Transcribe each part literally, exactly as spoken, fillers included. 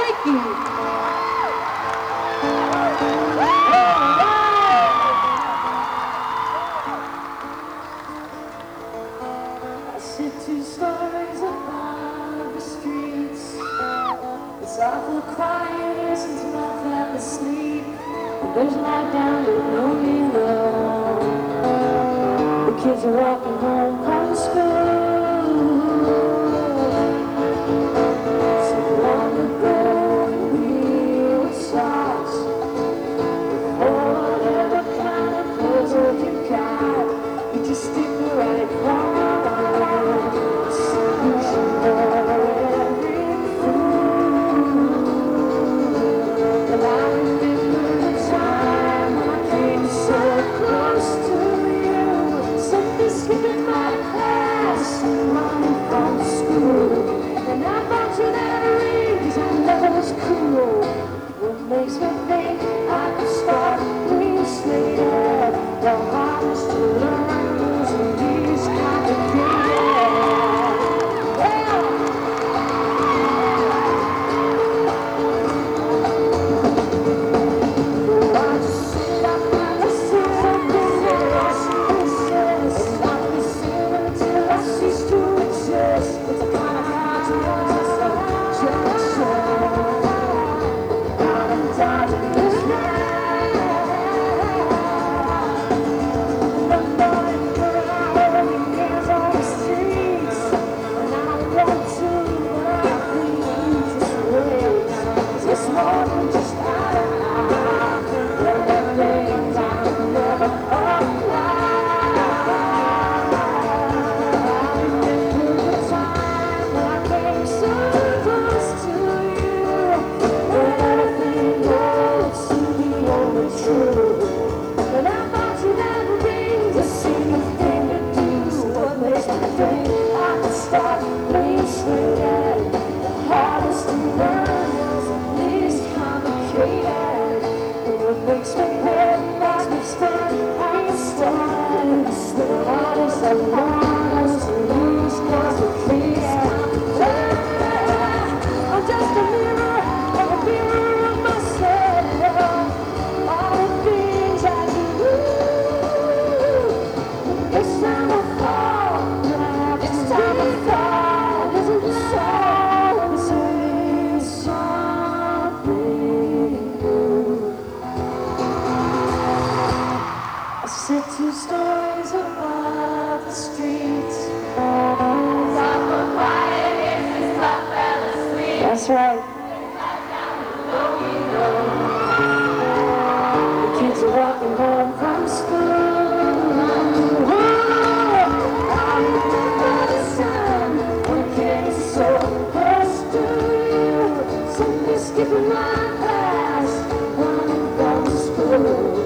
Thank you. I sit two stories above the streets. It's awful quiet, isn't I fell asleep. And there's light down below me alone. The kids are walking home from school. So long ago we were soft. Oh, whatever kind of puzzle you got, you just stick the right one. You should know every fool. And I remember the time when I came so close to you. Something skipping my class, running from school. And I thought you had a ring, 'cause I know it was cool. What makes me think I could start weeks later? The hardest to learn was these complicated. Makes me feel like it's fun, I'm starting to slow. What is the longest to lose complicated? I'm just a mirror, a mirror of myself. All the things I do. It's time to fall, it's time to fall. There's a soul, it's only something new. I sit two stories above the streets. That's right. The kids are walking home from school. I remember the sun when I came so close to you. Something skipping my class, running from school.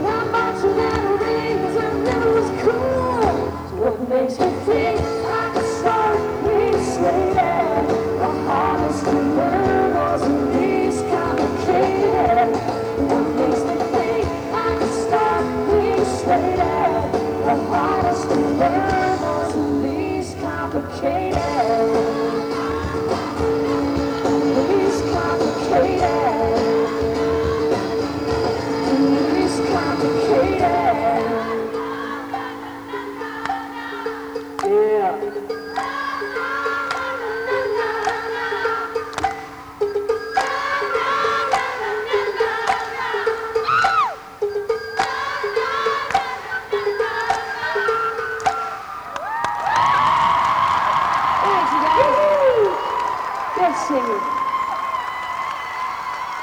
What makes me think I could start weeks later? The hardest to learn wasn't least complicated. What makes me think I could start weeks later? The hardest to learn wasn't least complicated. Least complicated. Least complicated. Yeah. Thanks, you guys. Good singing.